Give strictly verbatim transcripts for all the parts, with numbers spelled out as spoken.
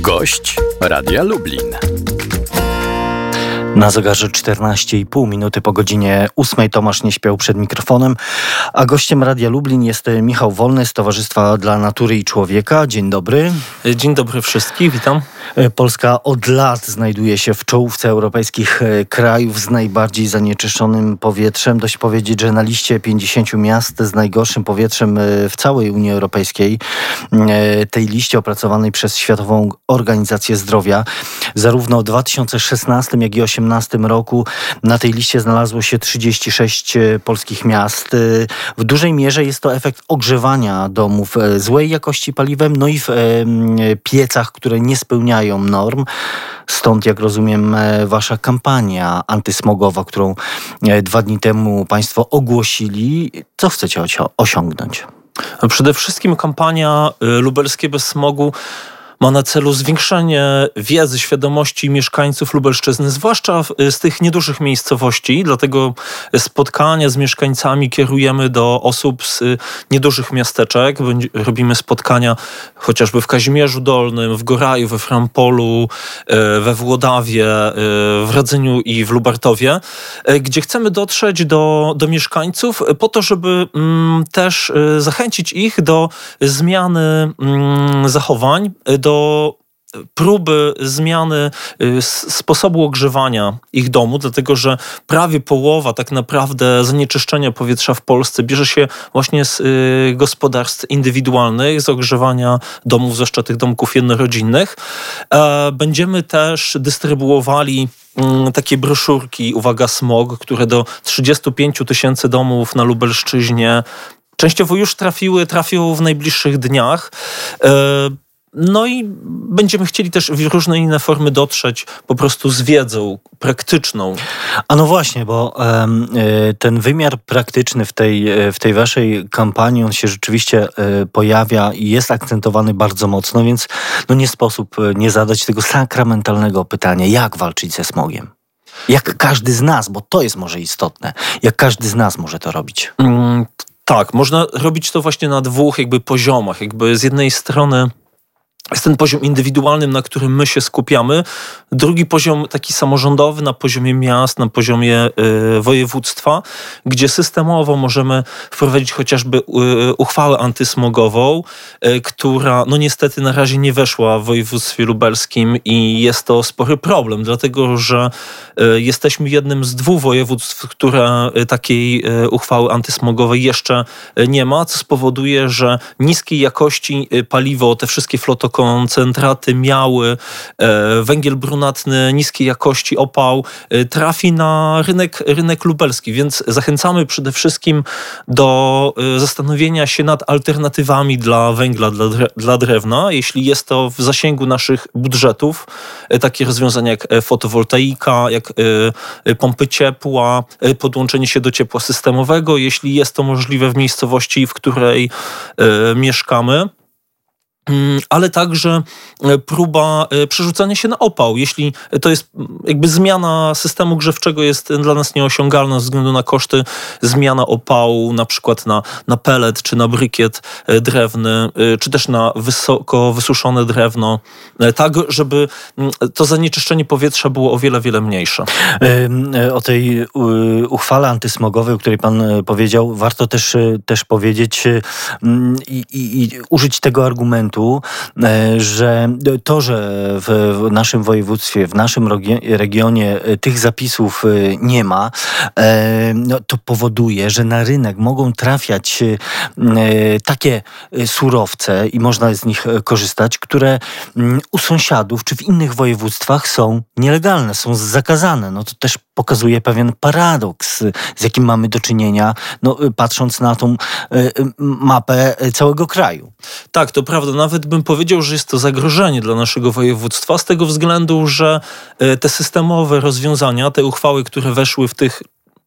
Gość Radia Lublin. Na zegarze czternaście i pół minuty po godzinie ósmej. Tomasz nie śpiał przed mikrofonem, a gościem Radia Lublin jest Michał Wolny z Towarzystwa dla Natury i Człowieka. Dzień dobry. Dzień dobry wszystkich, witam. Polska od lat znajduje się w czołówce europejskich krajów z najbardziej zanieczyszczonym powietrzem. Dość powiedzieć, że na liście pięćdziesięciu miast z najgorszym powietrzem w całej Unii Europejskiej, tej liście opracowanej przez Światową Organizację Zdrowia, zarówno w dwa tysiące szesnastym, jak i dwa tysiące osiemnastym roku na tej liście znalazło się trzydzieści sześć polskich miast. W dużej mierze jest to efekt ogrzewania domów złej jakości paliwem, no i w piecach, które nie spełniają norm. Stąd, jak rozumiem, wasza kampania antysmogowa, którą dwa dni temu państwo ogłosili. Co chcecie osiągnąć? Przede wszystkim kampania Lubelskie bez smogu ma na celu zwiększenie wiedzy, świadomości mieszkańców Lubelszczyzny, zwłaszcza z tych niedużych miejscowości. Dlatego spotkania z mieszkańcami kierujemy do osób z niedużych miasteczek. Robimy spotkania chociażby w Kazimierzu Dolnym, w Goraju, we Frampolu, we Włodawie, w Radzyniu i w Lubartowie, gdzie chcemy dotrzeć do, do mieszkańców po to, żeby mm, też zachęcić ich do zmiany mm, zachowań, do do próby zmiany sposobu ogrzewania ich domu, dlatego że prawie połowa tak naprawdę zanieczyszczenia powietrza w Polsce bierze się właśnie z gospodarstw indywidualnych, z ogrzewania domów, zwłaszcza tych domków jednorodzinnych. Będziemy też dystrybuowali takie broszurki Uwaga Smog, które do trzydziestu pięciu tysięcy domów na Lubelszczyźnie częściowo już trafiły, trafią w najbliższych dniach. No i będziemy chcieli też w różne inne formy dotrzeć po prostu z wiedzą praktyczną. A no właśnie, bo y, ten wymiar praktyczny w tej, w tej waszej kampanii, on się rzeczywiście y, pojawia i jest akcentowany bardzo mocno, więc no nie sposób nie zadać tego sakramentalnego pytania, jak walczyć ze smogiem? Jak każdy z nas, bo to jest może istotne, jak każdy z nas może to robić? Mm, tak, można robić to właśnie na dwóch jakby poziomach. Jakby z jednej strony jest ten poziom indywidualny, na którym my się skupiamy. Drugi poziom taki samorządowy na poziomie miast, na poziomie y, województwa, gdzie systemowo możemy wprowadzić chociażby y, uchwałę antysmogową, y, która no niestety na razie nie weszła w województwie lubelskim i jest to spory problem, dlatego że y, jesteśmy jednym z dwóch województw, które y, takiej y, uchwały antysmogowej jeszcze y, nie ma, co spowoduje, że niskiej jakości y, paliwo, te wszystkie flotokoły, koncentraty, miały, e, węgiel brunatny, niskiej jakości opał e, trafi na rynek, rynek lubelski, więc zachęcamy przede wszystkim do e, zastanowienia się nad alternatywami dla węgla, dla, dre, dla drewna. Jeśli jest to w zasięgu naszych budżetów, e, takie rozwiązania jak fotowoltaika, jak e, pompy ciepła, e, podłączenie się do ciepła systemowego, jeśli jest to możliwe w miejscowości, w której e, mieszkamy. Ale także próba przerzucania się na opał. Jeśli to jest jakby zmiana systemu grzewczego jest dla nas nieosiągalna ze względu na koszty, zmiana opału na przykład na, na pelet, czy na brykiet drewny, czy też na wysoko wysuszone drewno, tak żeby to zanieczyszczenie powietrza było o wiele, wiele mniejsze. O tej uchwale antysmogowej, o której pan powiedział, warto też, też powiedzieć i, i, i użyć tego argumentu, że to, że w naszym województwie, w naszym regionie tych zapisów nie ma, no, to powoduje, że na rynek mogą trafiać takie surowce i można z nich korzystać, które u sąsiadów czy w innych województwach są nielegalne, są zakazane. No to też pokazuje pewien paradoks, z jakim mamy do czynienia, no, patrząc na tą mapę całego kraju. Tak, to prawda. Nawet bym powiedział, że jest to zagrożenie dla naszego województwa z tego względu, że te systemowe rozwiązania, te uchwały, które weszły w tych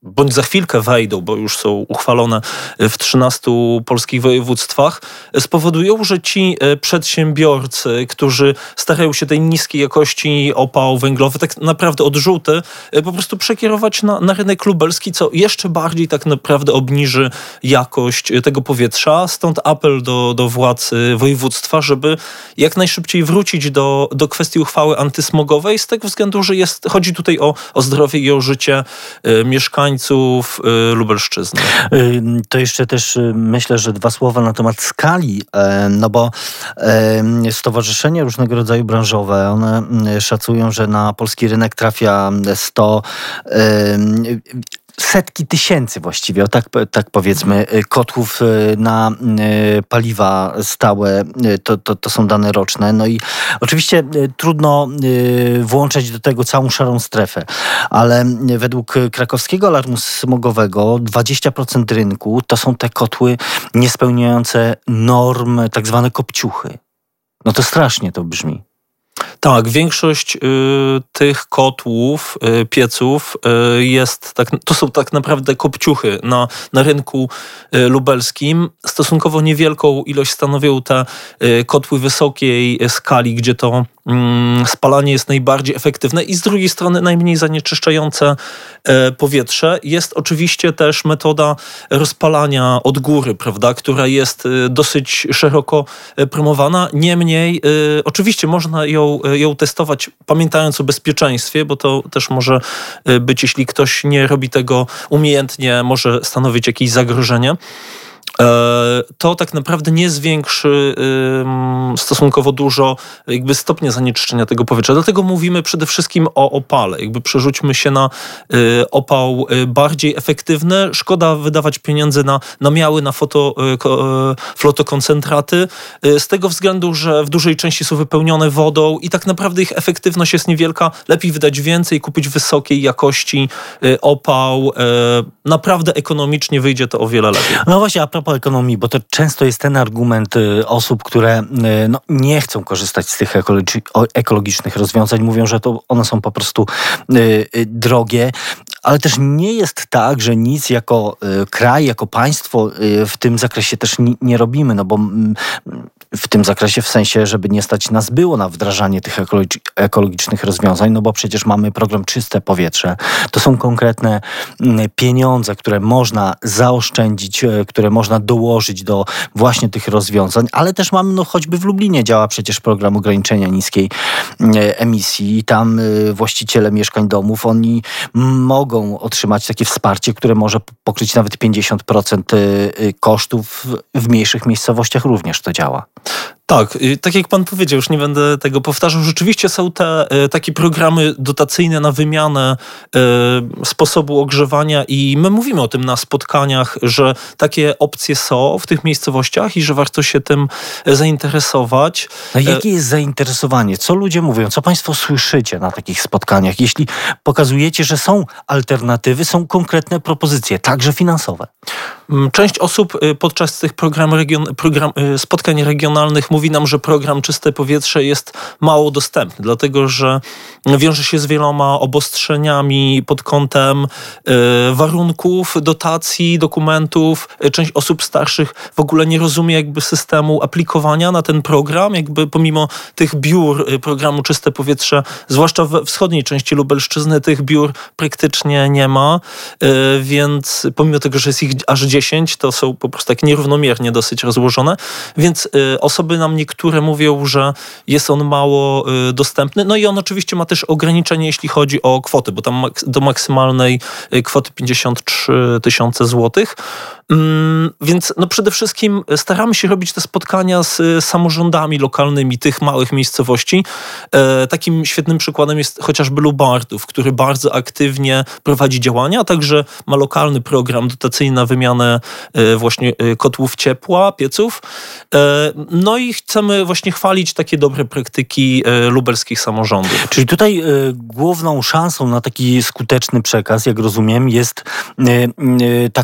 bądź za chwilkę wejdą, bo już są uchwalone w trzynastu polskich województwach, spowodują, że ci przedsiębiorcy, którzy starają się tej niskiej jakości opał węglowy, tak naprawdę odrzuty, po prostu przekierować na, na rynek lubelski, co jeszcze bardziej tak naprawdę obniży jakość tego powietrza. Stąd apel do, do władz województwa, żeby jak najszybciej wrócić do, do kwestii uchwały antysmogowej, z tego względu, że jest, chodzi tutaj o, o zdrowie i o życie y, mieszkańców y, Lubelszczyzny. To jeszcze też y, myślę, że dwa słowa na temat skali, y, no bo y, stowarzyszenia różnego rodzaju branżowe, one y, szacują, że na polski rynek trafia sto y, setki tysięcy właściwie, o tak, tak powiedzmy, kotłów na paliwa stałe, to, to, to są dane roczne. No i oczywiście trudno włączać do tego całą szarą strefę, ale według krakowskiego alarmu smogowego dwadzieścia procent rynku to są te kotły niespełniające norm, tak zwane kopciuchy. No to strasznie to brzmi. Tak, większość y, tych kotłów, y, pieców y, jest tak, to są tak naprawdę kopciuchy na, na rynku y, lubelskim. Stosunkowo niewielką ilość stanowią te y, kotły wysokiej skali, gdzie to y, spalanie jest najbardziej efektywne i z drugiej strony najmniej zanieczyszczające y, powietrze. Jest oczywiście też metoda rozpalania od góry, prawda, która jest y, dosyć szeroko y, promowana. Niemniej y, oczywiście można ją ją testować, pamiętając o bezpieczeństwie, bo to też może być, jeśli ktoś nie robi tego umiejętnie, może stanowić jakieś zagrożenie. To tak naprawdę nie zwiększy stosunkowo dużo jakby stopnia zanieczyszczenia tego powietrza. Dlatego mówimy przede wszystkim o opale. Jakby przerzućmy się na opał bardziej efektywny. Szkoda wydawać pieniędzy na namiały, na foto, flotokoncentraty. Z tego względu, że w dużej części są wypełnione wodą i tak naprawdę ich efektywność jest niewielka. Lepiej wydać więcej, kupić wysokiej jakości opał. Naprawdę ekonomicznie wyjdzie to o wiele lepiej. No właśnie, a propos ekonomii, bo to często jest ten argument y, osób, które y, no, nie chcą korzystać z tych ekologi- ekologicznych rozwiązań. Mówią, że to one są po prostu y, y, drogie, ale też nie jest tak, że nic jako y, kraj, jako państwo y, w tym zakresie też ni- nie robimy, no bo y, w tym zakresie w sensie, żeby nie stać nas było na wdrażanie tych ekologi- ekologicznych rozwiązań, no bo przecież mamy program Czyste Powietrze. To są konkretne y, pieniądze, które można zaoszczędzić, y, które można dołożyć do właśnie tych rozwiązań, ale też mamy, no choćby w Lublinie działa przecież program ograniczenia niskiej y, emisji i tam y, właściciele mieszkań, domów, oni mogą otrzymać takie wsparcie, które może pokryć nawet pięćdziesiąt procent y, y, kosztów. W mniejszych miejscowościach również to działa. Tak, tak jak pan powiedział, już nie będę tego powtarzał, rzeczywiście są te e, takie programy dotacyjne na wymianę e, sposobu ogrzewania i my mówimy o tym na spotkaniach, że takie opcje są w tych miejscowościach i że warto się tym zainteresować. No jakie jest zainteresowanie? Co ludzie mówią? Co państwo słyszycie na takich spotkaniach? Jeśli pokazujecie, że są alternatywy, są konkretne propozycje, także finansowe. Część osób podczas tych program region, program, spotkań regionalnych mówi nam, że program Czyste Powietrze jest mało dostępny, dlatego że wiąże się z wieloma obostrzeniami pod kątem y, warunków, dotacji, dokumentów. Część osób starszych w ogóle nie rozumie jakby systemu aplikowania na ten program, jakby pomimo tych biur programu Czyste Powietrze, zwłaszcza we wschodniej części Lubelszczyzny, tych biur praktycznie nie ma, y, więc pomimo tego, że jest ich aż dziesięć, to są po prostu tak nierównomiernie dosyć rozłożone, więc y, osoby nam niektóre mówią, że jest on mało y, dostępny, no i on oczywiście ma też ograniczenie, jeśli chodzi o kwoty, bo tam mak- do maksymalnej y, kwoty pięćdziesiąt trzy tysiące złotych. Mm, więc no przede wszystkim staramy się robić te spotkania z y, samorządami lokalnymi tych małych miejscowości. E, takim świetnym przykładem jest chociażby Lubardów, który bardzo aktywnie prowadzi działania, a także ma lokalny program dotacyjny na wymianę y, właśnie y, kotłów ciepła, pieców. E, no i chcemy właśnie chwalić takie dobre praktyki y, lubelskich samorządów. Czyli tutaj y, główną szansą na taki skuteczny przekaz, jak rozumiem, jest y, y, taka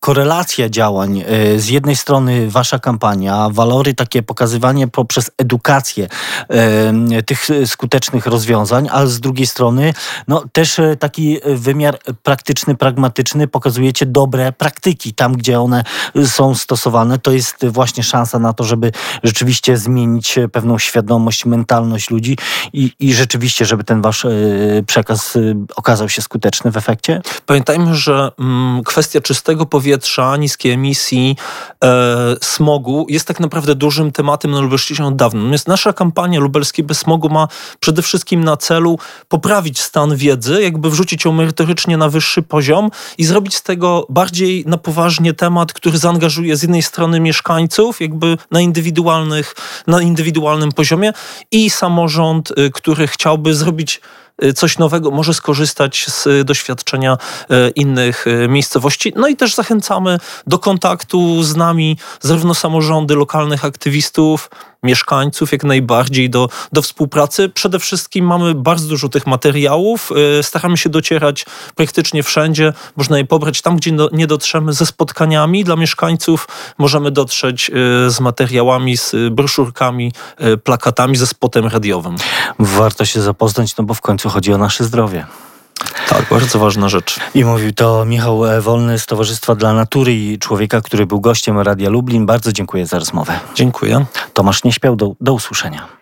korelacja działań. Z jednej strony wasza kampania, walory takie pokazywanie poprzez edukację tych skutecznych rozwiązań, a z drugiej strony no, też taki wymiar praktyczny, pragmatyczny, pokazujecie dobre praktyki tam, gdzie one są stosowane. To jest właśnie szansa na to, żeby rzeczywiście zmienić pewną świadomość, mentalność ludzi i, i rzeczywiście, żeby ten wasz przekaz okazał się skuteczny w efekcie? Pamiętajmy, że mm, kwestia czystego powietrza, niskiej emisji, e, smogu jest tak naprawdę dużym tematem na Lubelszczyźnie od dawna. Natomiast nasza kampania Lubelskie bez smogu ma przede wszystkim na celu poprawić stan wiedzy, jakby wrzucić ją merytorycznie na wyższy poziom i zrobić z tego bardziej na poważnie temat, który zaangażuje z jednej strony mieszkańców, jakby na indywidualnych, na indywidualnym poziomie i samorząd, który chciałby zrobić coś nowego, może skorzystać z doświadczenia innych miejscowości. No i też zachęcamy do kontaktu z nami zarówno samorządy, lokalnych aktywistów, mieszkańców, jak najbardziej do, do współpracy. Przede wszystkim mamy bardzo dużo tych materiałów. Staramy się docierać praktycznie wszędzie. Można je pobrać tam, gdzie do, nie dotrzemy ze spotkaniami. Dla mieszkańców możemy dotrzeć z materiałami, z broszurkami, plakatami, ze spotem radiowym. Warto się zapoznać, no bo w końcu chodzi o nasze zdrowie. Tak, bardzo ważna rzecz. I mówił to Michał Wolny z Towarzystwa dla Natury i Człowieka, który był gościem Radia Lublin. Bardzo dziękuję za rozmowę. Dziękuję. Tomasz Nieśpiał, do, do usłyszenia.